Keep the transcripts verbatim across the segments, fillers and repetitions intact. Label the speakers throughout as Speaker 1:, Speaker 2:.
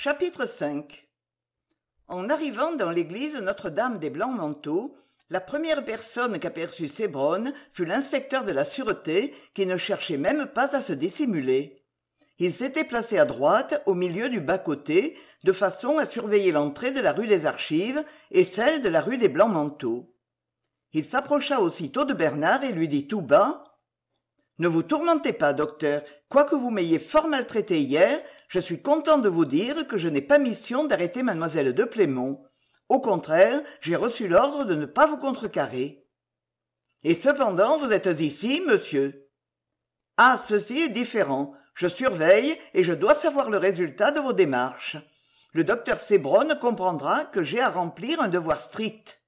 Speaker 1: Chapitre cinq. En arrivant dans l'église Notre-Dame des Blancs-Manteaux, la première personne qu'aperçut Cébronne fut l'inspecteur de la sûreté, qui ne cherchait même pas à se dissimuler. Il s'était placé à droite, au milieu du bas-côté, de façon à surveiller l'entrée de la rue des Archives et celle de la rue des Blancs-Manteaux. Il s'approcha aussitôt de Bernard et lui dit tout bas: « Ne vous tourmentez pas, docteur. Quoique vous m'ayez fort maltraité hier, je suis content de vous dire que je n'ai pas mission d'arrêter mademoiselle de Plémont. Au contraire, j'ai reçu l'ordre de ne pas vous contrecarrer. Et cependant, vous êtes ici, monsieur. Ah, ceci est différent. Je surveille et je dois savoir le résultat de vos démarches. Le docteur Cébronne comprendra que j'ai à remplir un devoir strict.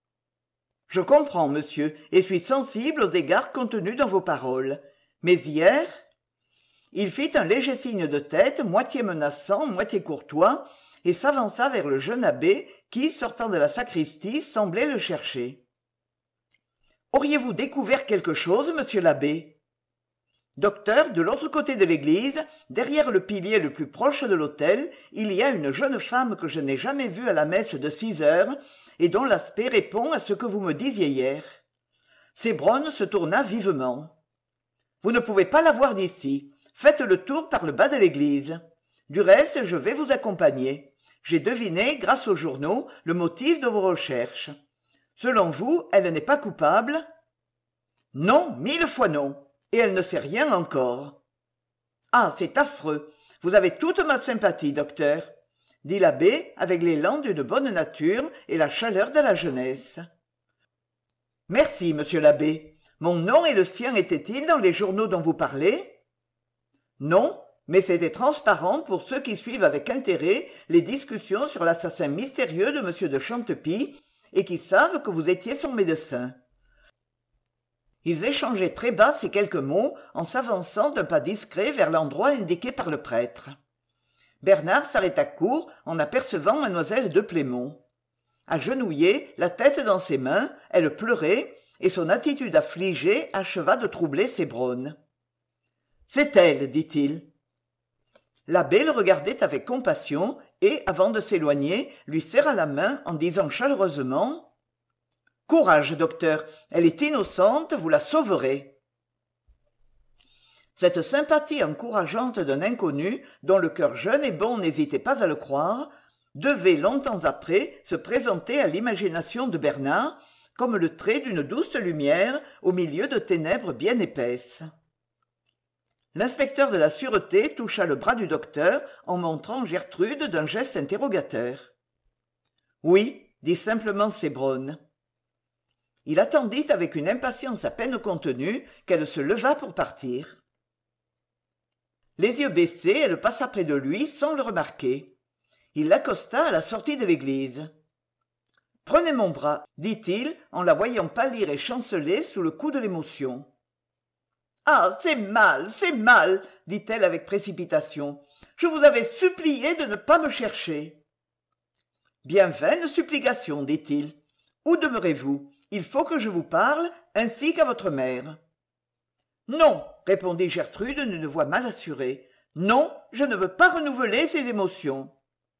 Speaker 1: Je comprends, monsieur, et suis sensible aux égards contenus dans vos paroles. Mais hier... » Il fit un léger signe de tête, moitié menaçant, moitié courtois, et s'avança vers le jeune abbé qui, sortant de la sacristie, semblait le chercher. « Auriez-vous découvert quelque chose, monsieur l'abbé ?» Docteur, de l'autre côté de l'église, derrière le pilier le plus proche de l'autel, il y a une jeune femme que je n'ai jamais vue à la messe de six heures et dont l'aspect répond à ce que vous me disiez hier. Cébronne se tourna vivement. « Vous ne pouvez pas la voir d'ici. Faites le tour par le bas de l'église. Du reste, je vais vous accompagner. J'ai deviné, grâce aux journaux, le motif de vos recherches. Selon vous, elle n'est pas coupable ? Non, mille fois non. Et elle ne sait rien encore. Ah, c'est affreux. Vous avez toute ma sympathie, docteur, dit l'abbé avec l'élan d'une bonne nature et la chaleur de la jeunesse. Merci, monsieur l'abbé. Mon nom et le sien étaient-ils dans les journaux dont vous parlez ? Non, mais c'était transparent pour ceux qui suivent avec intérêt les discussions sur l'assassin mystérieux de M. de Chantepie et qui savent que vous étiez son médecin. Ils échangeaient très bas ces quelques mots en s'avançant d'un pas discret vers l'endroit indiqué par le prêtre. Bernard s'arrêta court en apercevant mademoiselle de Plémont. Agenouillée, la tête dans ses mains, elle pleurait, et son attitude affligée acheva de troubler Cébronne. « C'est elle, dit-il. » L'abbé le regardait avec compassion et, avant de s'éloigner, lui serra la main en disant chaleureusement: « Courage, docteur, elle est innocente, vous la sauverez. » Cette sympathie encourageante d'un inconnu, dont le cœur jeune et bon n'hésitait pas à le croire, devait, longtemps après, se présenter à l'imagination de Bernard comme le trait d'une douce lumière au milieu de ténèbres bien épaisses. L'inspecteur de la sûreté toucha le bras du docteur en montrant Gertrude d'un geste interrogateur. « Oui, » dit simplement Cébronne. Il attendit avec une impatience à peine contenue qu'elle se leva pour partir. Les yeux baissés, elle passa près de lui sans le remarquer. Il l'accosta à la sortie de l'église. « Prenez mon bras, » dit-il en la voyant pâlir et chanceler sous le coup de l'émotion. « Ah, c'est mal, c'est mal, » dit-elle avec précipitation. « Je vous avais supplié de ne pas me chercher. »« Bien vaine supplication, » dit-il. « Où demeurez-vous ? Il faut que je vous parle, ainsi qu'à votre mère. »« Non, » répondit Gertrude d'une voix mal assurée. « Non, je ne veux pas renouveler ces émotions. »«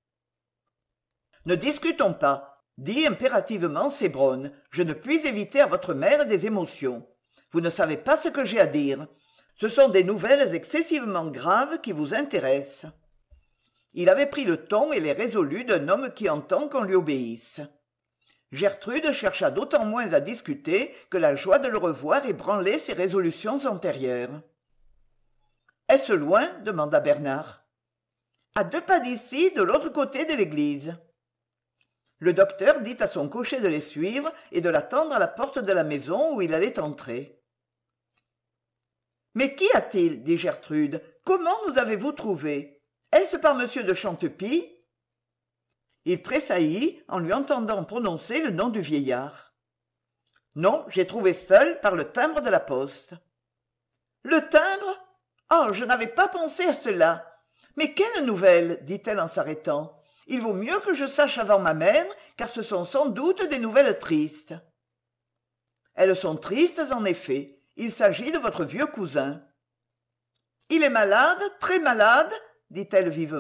Speaker 1: Ne discutons pas, » dit impérativement Cébronne. « Je ne puis éviter à votre mère des émotions. Vous ne savez pas ce que j'ai à dire. Ce sont des nouvelles excessivement graves qui vous intéressent. » Il avait pris le ton et les résolus d'un homme qui entend qu'on lui obéisse. Gertrude chercha d'autant moins à discuter que la joie de le revoir ébranlait ses résolutions antérieures. « Est-ce loin ?» demanda Bernard. « À deux pas d'ici, de l'autre côté de l'église. » Le docteur dit à son cocher de les suivre et de l'attendre à la porte de la maison où il allait entrer. « Mais qu'y a-t-il » dit Gertrude. « Comment nous avez-vous trouvés ? Est-ce par monsieur de Chantepie ?» Il tressaillit en lui entendant prononcer le nom du vieillard. « Non, j'ai trouvé seul par le timbre de la poste. »« Le timbre ? Oh, je n'avais pas pensé à cela. Mais quelle nouvelle ?» dit-elle en s'arrêtant. « Il vaut mieux que je sache avant ma mère, car ce sont sans doute des nouvelles tristes. » « Elles sont tristes, en effet. Il s'agit de votre vieux cousin. »« Il est malade, très malade ?»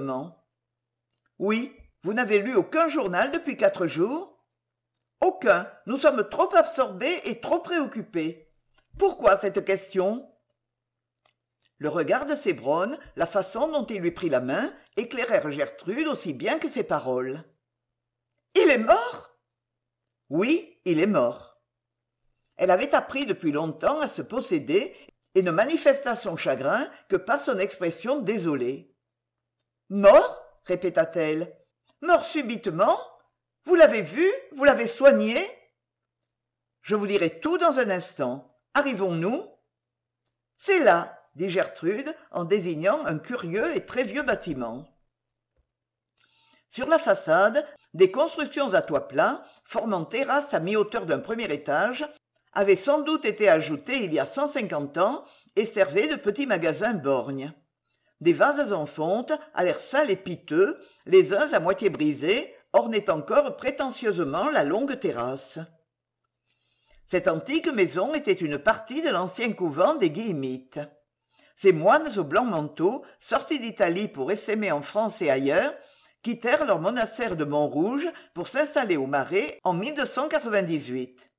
Speaker 1: dit-elle vivement. Oui, vous n'avez lu aucun journal depuis quatre jours? Aucun. Nous sommes trop absorbés et trop préoccupés. Pourquoi cette question? Le regard de Cébronne, la façon dont il lui prit la main, éclairèrent Gertrude aussi bien que ses paroles. Il est mort? Oui, il est mort. Elle avait appris depuis longtemps à se posséder et ne manifesta son chagrin que par son expression désolée. Mort? répéta-t-elle. Mort subitement? Vous l'avez vu? Vous l'avez soigné? Je vous dirai tout dans un instant. Arrivons-nous? C'est là, dit Gertrude en désignant un curieux et très vieux bâtiment. Sur la façade, des constructions à toit plat, formant terrasse à mi-hauteur d'un premier étage, avaient sans doute été ajoutées il y a cent cinquante ans et servaient de petits magasins borgnes. Des vases en fonte, à l'air sale et piteux, les uns à moitié brisés, ornaient encore prétentieusement la longue terrasse. Cette antique maison était une partie de l'ancien couvent des Guillemites. Ces moines au blanc manteau, sortis d'Italie pour essaimer en France et ailleurs, quittèrent leur monastère de Montrouge pour s'installer au Marais en mille deux cent quatre-vingt-dix-huit.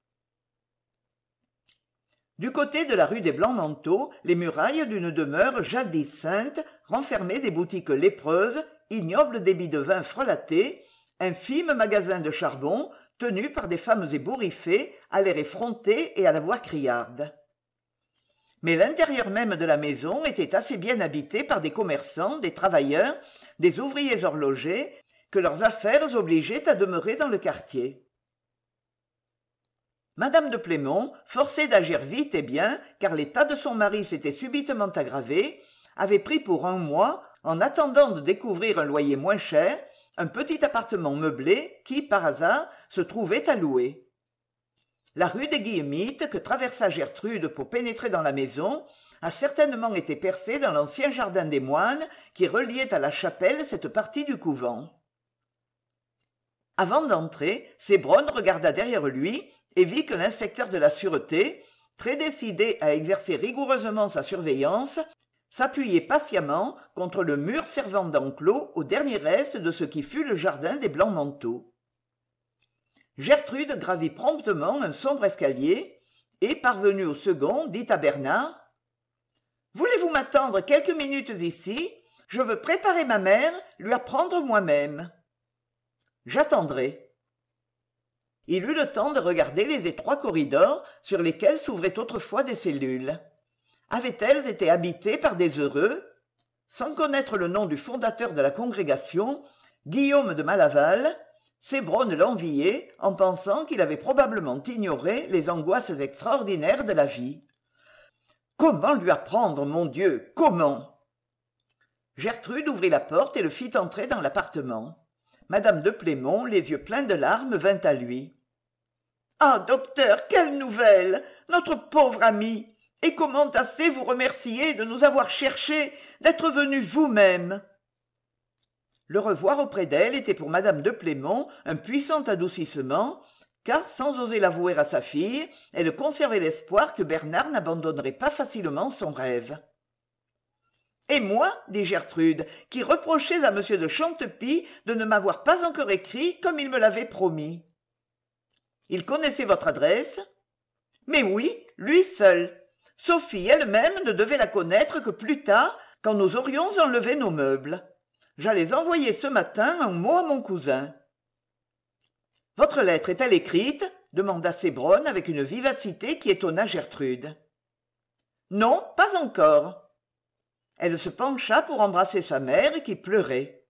Speaker 1: Du côté de la rue des Blancs-Manteaux, les murailles d'une demeure jadis sainte renfermaient des boutiques lépreuses, ignobles débits de vin frelatés, infime magasin de charbon tenu par des femmes ébouriffées, à l'air effronté et à la voix criarde. Mais l'intérieur même de la maison était assez bien habité par des commerçants, des travailleurs, des ouvriers horlogers, que leurs affaires obligeaient à demeurer dans le quartier. Madame de Plémont, forcée d'agir vite et bien, car l'état de son mari s'était subitement aggravé, avait pris pour un mois, en attendant de découvrir un loyer moins cher, un petit appartement meublé qui, par hasard, se trouvait à louer. La rue des Guillemites, que traversa Gertrude pour pénétrer dans la maison, a certainement été percée dans l'ancien jardin des moines qui reliait à la chapelle cette partie du couvent. Avant d'entrer, Cébronne regarda derrière lui et vit que l'inspecteur de la sûreté, très décidé à exercer rigoureusement sa surveillance, s'appuyait patiemment contre le mur servant d'enclos au dernier reste de ce qui fut le jardin des Blancs-Manteaux. Gertrude gravit promptement un sombre escalier et, parvenue au second, dit à Bernard « Voulez-vous m'attendre quelques minutes ici? Je veux préparer ma mère, lui apprendre moi-même. »« J'attendrai. » Il eut le temps de regarder les étroits corridors sur lesquels s'ouvraient autrefois des cellules. Avaient-elles été habitées par des heureux? Sans connaître le nom du fondateur de la congrégation, Guillaume de Malaval, Cébronne l'enviait en pensant qu'il avait probablement ignoré les angoisses extraordinaires de la vie. Comment lui apprendre, mon Dieu, comment? Gertrude ouvrit la porte et le fit entrer dans l'appartement. Madame de Plémont, les yeux pleins de larmes, vint à lui. « Ah, docteur, quelle nouvelle! Notre pauvre ami! Et comment assez vous remercier de nous avoir cherchés, d'être venu vous-même !» Le revoir auprès d'elle était pour madame de Plémont un puissant adoucissement, car, sans oser l'avouer à sa fille, elle conservait l'espoir que Bernard n'abandonnerait pas facilement son rêve. « Et moi, dit Gertrude, qui reprochais à M. de Chantepie de ne m'avoir pas encore écrit comme il me l'avait promis. »« Il connaissait votre adresse ?»« Mais oui, lui seul. Sophie elle-même ne devait la connaître que plus tard, quand nous aurions enlevé nos meubles. J'allais envoyer ce matin un mot à mon cousin. »« Votre lettre est-elle écrite ?» demanda Cébronne avec une vivacité qui étonna Gertrude. « Non, pas encore. » Elle se pencha pour embrasser sa mère qui pleurait.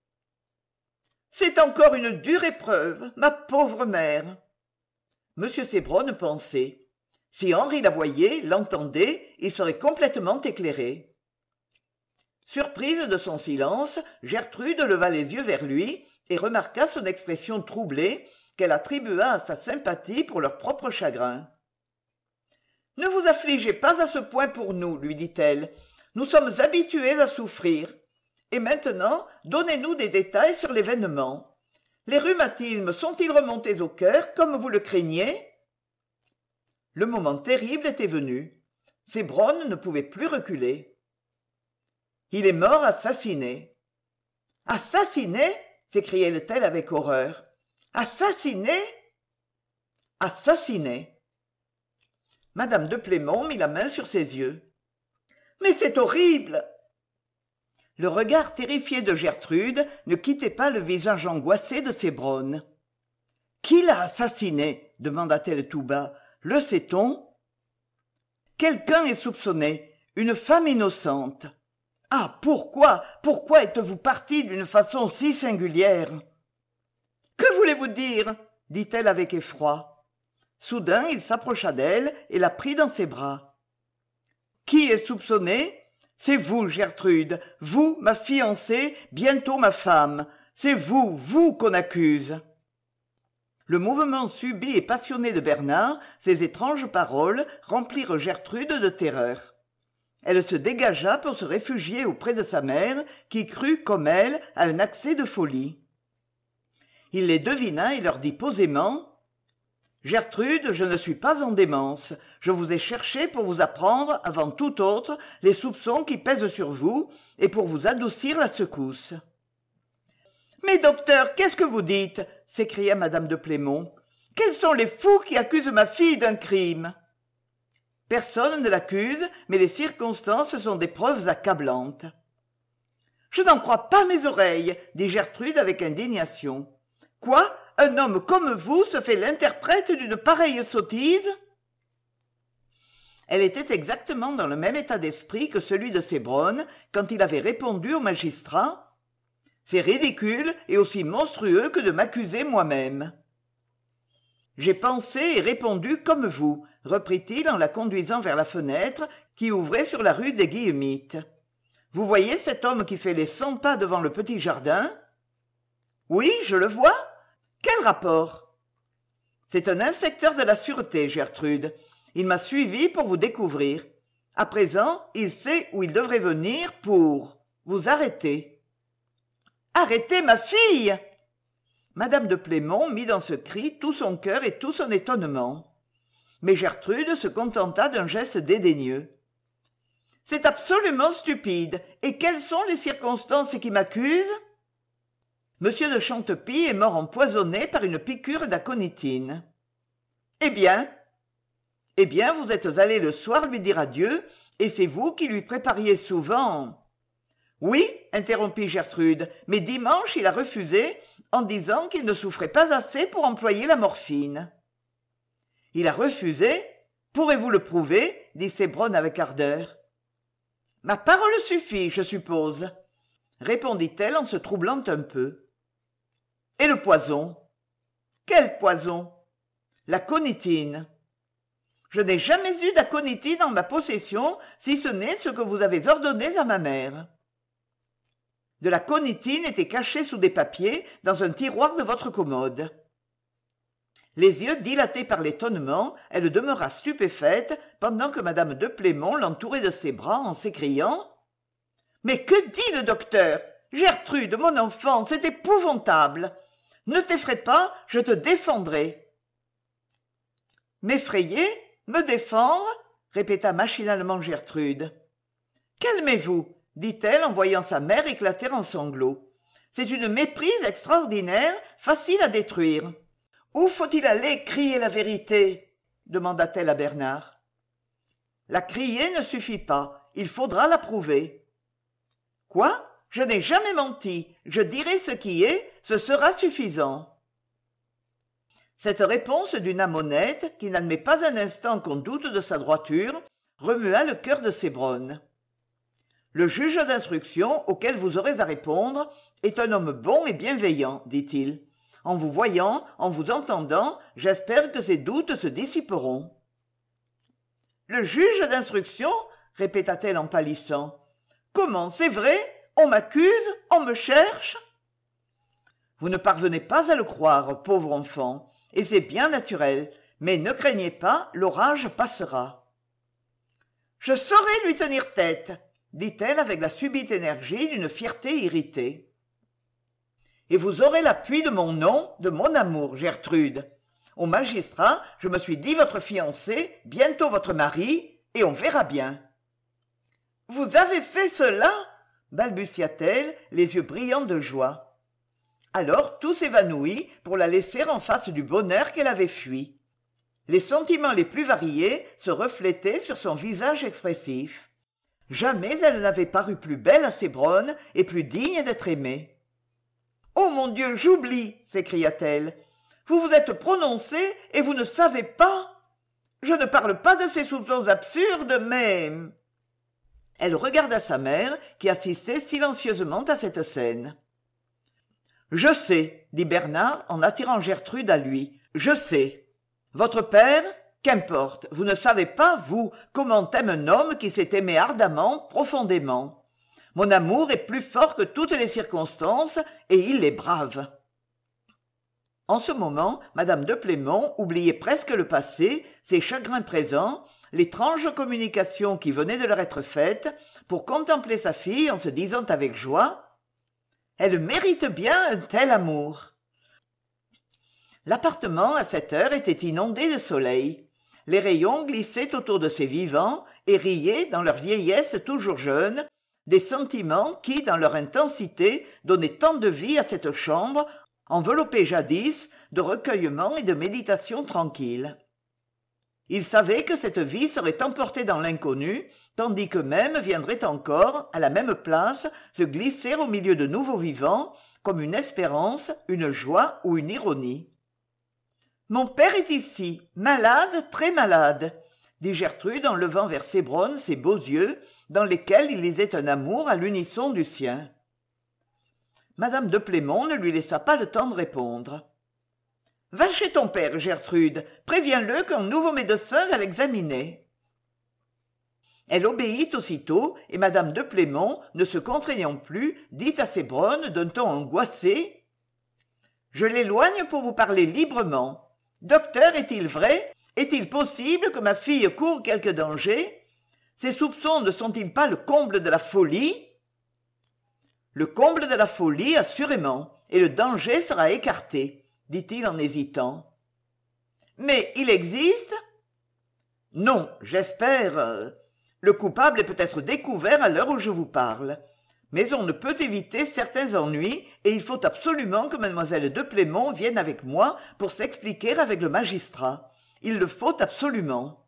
Speaker 1: « C'est encore une dure épreuve, ma pauvre mère. » Monsieur Cébronne pensait. Si Henri la voyait, l'entendait, il serait complètement éclairé. Surprise de son silence, Gertrude leva les yeux vers lui et remarqua son expression troublée qu'elle attribua à sa sympathie pour leur propre chagrin. « Ne vous affligez pas à ce point pour nous, lui dit-elle. Nous sommes habitués à souffrir. Et maintenant, donnez-nous des détails sur l'événement. Les rhumatismes sont-ils remontés au cœur, comme vous le craignez ?» Le moment terrible était venu. Cébronne ne pouvait plus reculer. « Il est mort assassiné. »« Assassiné ?» s'écriait-elle avec horreur. Assassiné? Assassiné. Madame de Plémont mit la main sur ses yeux. Mais c'est horrible! Le regard terrifié de Gertrude ne quittait pas le visage angoissé de Cébronne. Qui l'a assassiné? demanda-t-elle tout bas. Le sait-on? Quelqu'un est soupçonné, une femme innocente. Ah, pourquoi, pourquoi êtes-vous partie d'une façon si singulière? Que voulez-vous dire? dit-elle avec effroi. Soudain, il s'approcha d'elle et la prit dans ses bras. Qui est soupçonné? C'est vous, Gertrude, vous, ma fiancée, bientôt ma femme. C'est vous, vous qu'on accuse. Le mouvement subit et passionné de Bernard, ces étranges paroles remplirent Gertrude de terreur. Elle se dégagea pour se réfugier auprès de sa mère, qui crut, comme elle, à un accès de folie. Il les devina et leur dit posément « Gertrude, je ne suis pas en démence. Je vous ai cherché pour vous apprendre, avant tout autre, les soupçons qui pèsent sur vous et pour vous adoucir la secousse. » « Mais docteur, qu'est-ce que vous dites ?» s'écria madame de Plémont. « Quels sont les fous qui accusent ma fille d'un crime ?» « Personne ne l'accuse, mais les circonstances sont des preuves accablantes. »« Je n'en crois pas mes oreilles, » dit Gertrude avec indignation. « Quoi ? Un homme comme vous se fait l'interprète d'une pareille sottise ?» Elle était exactement dans le même état d'esprit que celui de Cébronne quand il avait répondu au magistrat « C'est ridicule et aussi monstrueux que de m'accuser moi-même. » « J'ai pensé et répondu comme vous, » reprit-il en la conduisant vers la fenêtre qui ouvrait sur la rue des Guillemites. « Vous voyez cet homme qui fait les cent pas devant le petit jardin ? » « Oui, je le vois. Quel rapport ?»« C'est un inspecteur de la sûreté, Gertrude. Il m'a suivi pour vous découvrir. À présent, il sait où il devrait venir pour vous arrêter. »« Arrêter ma fille !» Madame de Plémont mit dans ce cri tout son cœur et tout son étonnement. Mais Gertrude se contenta d'un geste dédaigneux. « C'est absolument stupide. Et quelles sont les circonstances qui m'accusent ? » Monsieur de Chantepie est mort empoisonné par une piqûre d'aconitine. « Eh bien ?»« Eh bien, vous êtes allé le soir lui dire adieu, et c'est vous qui lui prépariez souvent. »« Oui, interrompit Gertrude, mais dimanche il a refusé, en disant qu'il ne souffrait pas assez pour employer la morphine. »« Il a refusé ? Pourrez-vous le prouver ?» dit Cébronne avec ardeur. « Ma parole suffit, je suppose, » répondit-elle en se troublant un peu. « Et le poison ? » ?»« Quel poison ? » ?»« L'aconitine. »« Je n'ai jamais eu d'aconitine en ma possession, si ce n'est ce que vous avez ordonné à ma mère. » De la conitine était cachée sous des papiers dans un tiroir de votre commode. Les yeux dilatés par l'étonnement, elle demeura stupéfaite pendant que madame de Plémont l'entourait de ses bras en s'écriant « Mais que dit le docteur ? Gertrude, mon enfant, c'est épouvantable. Ne t'effraie pas, je te défendrai. »« M'effrayer ? Me défendre ?» répéta machinalement Gertrude. « Calmez-vous, » dit-elle en voyant sa mère éclater en sanglots. « C'est une méprise extraordinaire, facile à détruire. Où faut-il aller crier la vérité ? demanda-t-elle à Bernard. La crier ne suffit pas, il faudra la prouver. Quoi ? Je n'ai jamais menti, je dirai ce qui est, ce sera suffisant. Cette réponse d'une âme honnête, qui n'admet pas un instant qu'on doute de sa droiture, remua le cœur de Cébronne. Le juge d'instruction auquel vous aurez à répondre est un homme bon et bienveillant, dit-il. En vous voyant, en vous entendant, j'espère que ces doutes se dissiperont. Le juge d'instruction, répéta-t-elle en pâlissant. Comment, c'est vrai ? On m'accuse ? On me cherche ? Vous ne parvenez pas à le croire, pauvre enfant, et c'est bien naturel, mais ne craignez pas, l'orage passera. Je saurai lui tenir tête, dit-elle avec la subite énergie d'une fierté irritée. Et vous aurez l'appui de mon nom, de mon amour, Gertrude. Au magistrat, je me suis dit votre fiancé, bientôt votre mari, et on verra bien. Vous avez fait cela ? balbutia-t-elle, les yeux brillants de joie. Alors tout s'évanouit pour la laisser en face du bonheur qu'elle avait fui. Les sentiments les plus variés se reflétaient sur son visage expressif. Jamais elle n'avait paru plus belle à Cébronne et plus digne d'être aimée. « Oh mon Dieu, j'oublie !» s'écria-t-elle. « Vous vous êtes prononcé et vous ne savez pas. Je ne parle pas de ces soupçons absurdes, mais... » Elle regarda sa mère, qui assistait silencieusement à cette scène. « Je sais, » dit Bernard en attirant Gertrude à lui. « Je sais. Votre père, qu'importe, vous ne savez pas, vous, comment aime un homme qui s'est aimé ardemment, profondément. Mon amour est plus fort que toutes les circonstances, et il est brave. » En ce moment, madame de Plémont oubliait presque le passé, ses chagrins présents, l'étrange communication qui venait de leur être faite, pour contempler sa fille en se disant avec joie « Elle mérite bien un tel amour !» L'appartement, à cette heure, était inondé de soleil. Les rayons glissaient autour de ces vivants et riaient, dans leur vieillesse toujours jeune, des sentiments qui, dans leur intensité, donnaient tant de vie à cette chambre, enveloppée jadis de recueillement et de méditation tranquille. Ils savaient que cette vie serait emportée dans l'inconnu, tandis qu'eux-mêmes viendraient encore, à la même place, se glisser au milieu de nouveaux vivants, comme une espérance, une joie ou une ironie. « Mon père est ici, malade, très malade, » dit Gertrude en levant vers Cébronne ses beaux yeux, dans lesquels il lisait un amour à l'unisson du sien. Madame de Plémont ne lui laissa pas le temps de répondre. « Va chez ton père, Gertrude, préviens-le qu'un nouveau médecin va l'examiner. » Elle obéit aussitôt, et madame de Plémont, ne se contraignant plus, dit à Cébronne d'un ton angoissé « Je l'éloigne pour vous parler librement. Docteur, est-il vrai, est-il possible que ma fille court quelque danger? Ces soupçons ne sont-ils pas le comble de la folie? » Le comble de la folie, assurément, et le danger sera écarté, dit-il en hésitant. Mais il existe? Non, j'espère. Le coupable est peut-être découvert à l'heure où je vous parle. Mais on ne peut éviter certains ennuis, et il faut absolument que mademoiselle de Plémont vienne avec moi pour s'expliquer avec le magistrat. Il le faut absolument.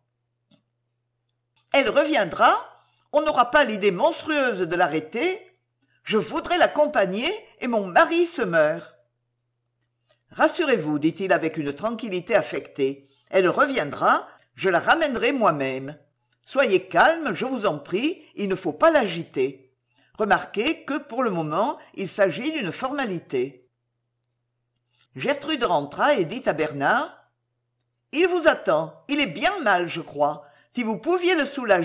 Speaker 1: Elle reviendra? On n'aura pas l'idée monstrueuse de l'arrêter? Je voudrais l'accompagner, et mon mari se meurt. Rassurez-vous, dit-il avec une tranquillité affectée. Elle reviendra, je la ramènerai moi-même. Soyez calme, je vous en prie, il ne faut pas l'agiter. Remarquez que, pour le moment, il s'agit d'une formalité. Gertrude rentra et dit à Bernard « Il vous attend, il est bien mal, je crois. Si vous pouviez le soulager… »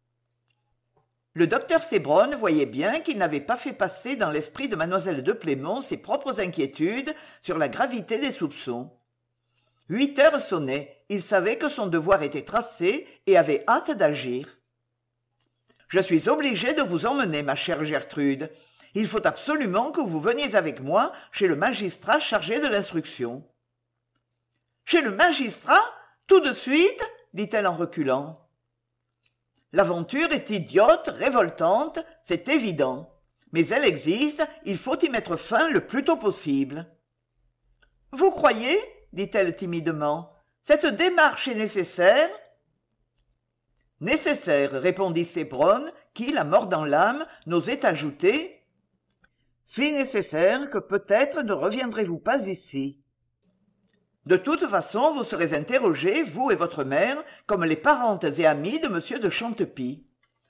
Speaker 1: Le docteur Cébronne voyait bien qu'il n'avait pas fait passer dans l'esprit de mademoiselle de Plémont ses propres inquiétudes sur la gravité des soupçons. Huit heures sonnaient, il savait que son devoir était tracé et avait hâte d'agir. « Je suis obligé de vous emmener, ma chère Gertrude. Il faut absolument que vous veniez avec moi chez le magistrat chargé de l'instruction. »« Chez le magistrat? Tout de suite ?» dit-elle en reculant. L'aventure est idiote, révoltante, c'est évident. Mais elle existe, il faut y mettre fin le plus tôt possible. « Vous croyez, dit-elle timidement, cette démarche est nécessaire ?»« Nécessaire, répondit Cébronne, qui, la mort dans l'âme, n'osait ajouter. Si nécessaire que peut-être ne reviendrez-vous pas ici. De toute façon, vous serez interrogés, vous et votre mère, comme les parentes et amies de monsieur de Chantepie.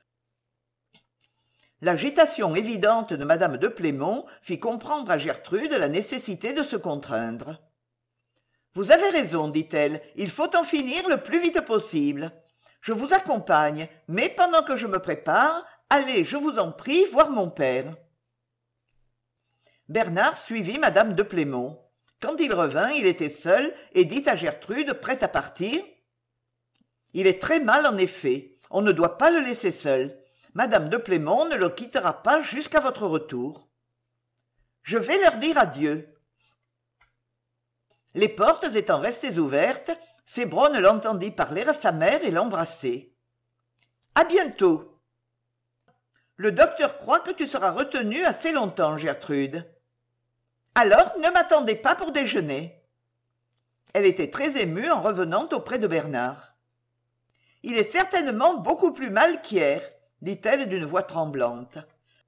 Speaker 1: L'agitation évidente de madame de Plémont fit comprendre à Gertrude la nécessité de se contraindre. « Vous avez raison, dit-elle, il faut en finir le plus vite possible. Je vous accompagne, mais pendant que je me prépare, allez, je vous en prie, voir mon père. » Bernard suivit madame de Plémont. Quand il revint, il était seul et dit à Gertrude, prête à partir, « Il est très mal, en effet. On ne doit pas le laisser seul. Madame de Plémont ne le quittera pas jusqu'à votre retour. Je vais leur dire adieu. » Les portes étant restées ouvertes, Cébronne l'entendit parler à sa mère et l'embrasser. « À bientôt. »« Le docteur croit que tu seras retenue assez longtemps, Gertrude. » « Alors, ne m'attendez pas pour déjeuner. Elle était très émue en revenant auprès de Bernard. Il est certainement beaucoup plus mal qu'hier, dit-elle d'une voix tremblante.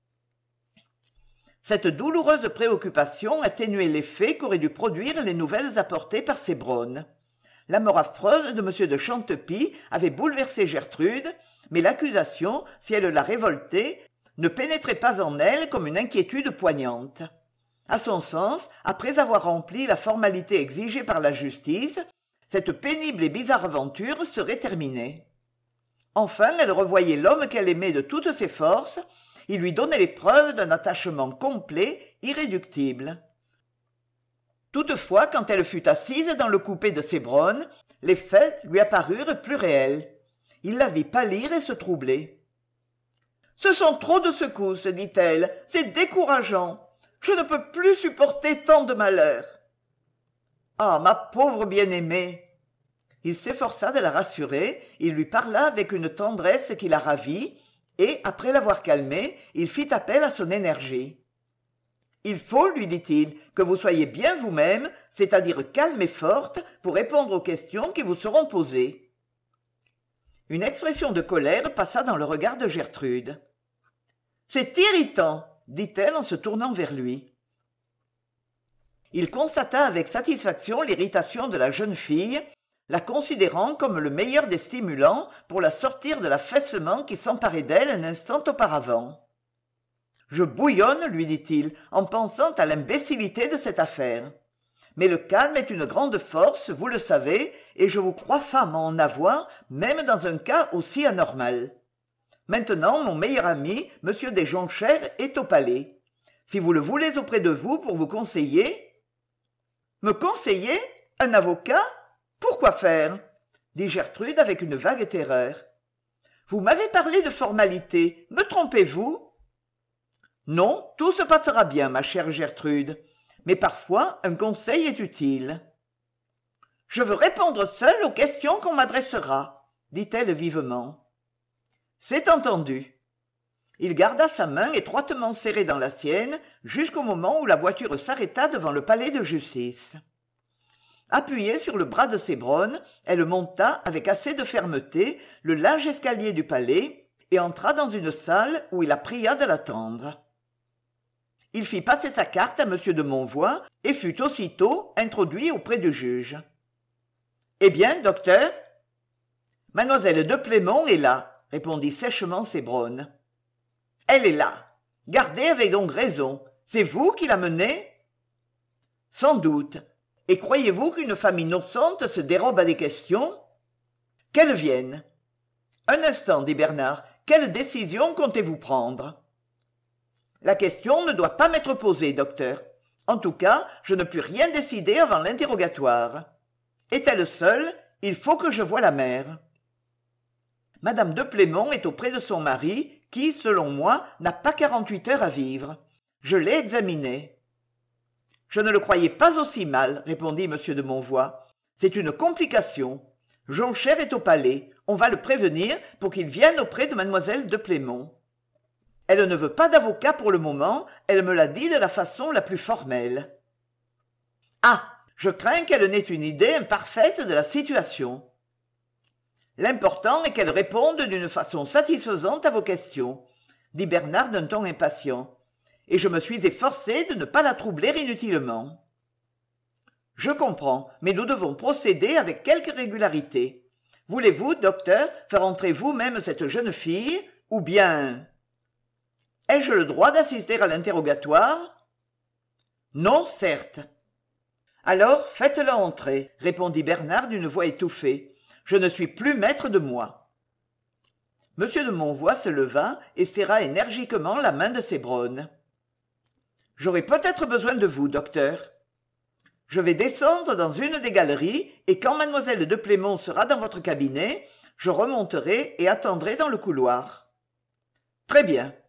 Speaker 1: Cette douloureuse préoccupation atténuait l'effet qu'auraient dû produire les nouvelles apportées par Cébronne. La mort affreuse de M de Chantepie avait bouleversé Gertrude, mais l'accusation, si elle la révoltait, ne pénétrait pas en elle comme une inquiétude poignante. À son sens, après avoir rempli la formalité exigée par la justice, cette pénible et bizarre aventure serait terminée. Enfin, elle revoyait l'homme qu'elle aimait de toutes ses forces. Il lui donnait les preuves d'un attachement complet, irréductible. Toutefois, quand elle fut assise dans le coupé de Cébronne, les faits lui apparurent plus réels. Il la vit pâlir et se troubler. « Ce sont trop de secousses, dit-elle, c'est décourageant. Je ne peux plus supporter tant de malheurs. »« Ah, ma pauvre bien-aimée !» Il s'efforça de la rassurer, il lui parla avec une tendresse qui la ravit, et, après l'avoir calmée, il fit appel à son énergie. « Il faut, lui dit-il, que vous soyez bien vous-même, c'est-à-dire calme et forte, pour répondre aux questions qui vous seront posées. » Une expression de colère passa dans le regard de Gertrude. « C'est irritant !» dit-elle en se tournant vers lui. Il constata avec satisfaction l'irritation de la jeune fille, la considérant comme le meilleur des stimulants pour la sortir de l'affaissement qui s'emparait d'elle un instant auparavant. « Je bouillonne, lui dit-il, en pensant à l'imbécillité de cette affaire. Mais le calme est une grande force, vous le savez, et je vous crois femme à en avoir, même dans un cas aussi anormal. Maintenant, mon meilleur ami, M. des Jonchères, est au palais. Si vous le voulez auprès de vous pour vous conseiller... »« Me conseiller ? Un avocat ? Pourquoi faire ?» dit Gertrude avec une vague terreur. « Vous m'avez parlé de formalité. Me trompez-vous ? » « Non, tout se passera bien, ma chère Gertrude. Mais parfois, un conseil est utile. »« Je veux répondre seule aux questions qu'on m'adressera, » dit-elle vivement. « C'est entendu. » Il garda sa main étroitement serrée dans la sienne jusqu'au moment où la voiture s'arrêta devant le palais de justice. Appuyée sur le bras de Cébronne, elle monta avec assez de fermeté le large escalier du palais et entra dans une salle où il la pria de l'attendre. Il fit passer sa carte à M. de Monvoix et fut aussitôt introduit auprès du juge. « Eh bien, docteur ?»« Mademoiselle de Plémont est là, » répondit sèchement Cébronne. « Elle est là. Gardez avait donc raison. C'est vous qui la menez ?»« Sans doute. Et croyez-vous qu'une femme innocente se dérobe à des questions ? » ?»« Qu'elle vienne. »« Un instant, dit Bernard. Quelle décision comptez-vous prendre ? » La question ne doit pas m'être posée, docteur. En tout cas, je ne puis rien décider avant l'interrogatoire. Est-elle seule ? Il faut que je voie la mère. Madame de Plémont est auprès de son mari, qui, selon moi, n'a pas quarante-huit heures à vivre. Je l'ai examiné. Je ne le croyais pas aussi mal, répondit M. de Monvoix. C'est une complication. Jonchère est au palais. On va le prévenir pour qu'il vienne auprès de mademoiselle de Plémont. Elle ne veut pas d'avocat pour le moment, elle me l'a dit de la façon la plus formelle. Ah, je crains qu'elle n'ait une idée imparfaite de la situation. L'important est qu'elle réponde d'une façon satisfaisante à vos questions, dit Bernard d'un ton impatient, et je me suis efforcé de ne pas la troubler inutilement. Je comprends, mais nous devons procéder avec quelque régularité. Voulez-vous, docteur, faire entrer vous-même cette jeune fille, ou bien... Ai-je le droit d'assister à l'interrogatoire ? Non, certes. Alors, faites-la entrer, répondit Bernard d'une voix étouffée. Je ne suis plus maître de moi. Monsieur de Monvoix se leva et serra énergiquement la main de Cébronne. J'aurai peut-être besoin de vous, docteur. Je vais descendre dans une des galeries et quand mademoiselle de Plémont sera dans votre cabinet, je remonterai et attendrai dans le couloir. Très bien.